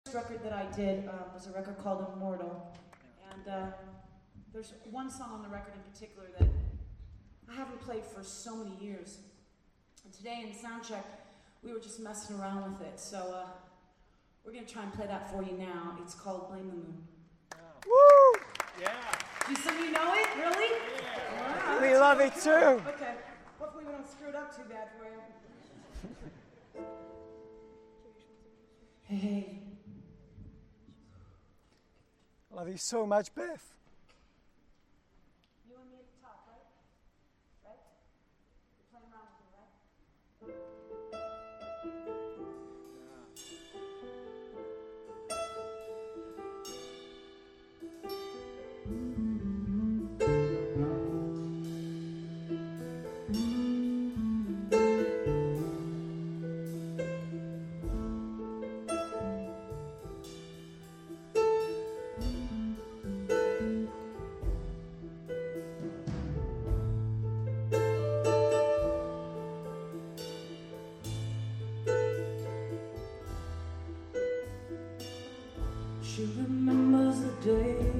Record that I did was a record called Immortal, and there's one song on the record in particular that I haven't played for so many years. And today in soundcheck, we were just messing around with it, so we're gonna try and play that for you now. It's called "Blame the Moon." Woo! Yeah. Do some of you know it? Really? Yeah. Wow, We love it too. Okay. Hopefully we don't screw it up too bad for you. Hey. I love you so much, Beth. You and me at the top, right? Right? You're playing around with me, right? She remembers the day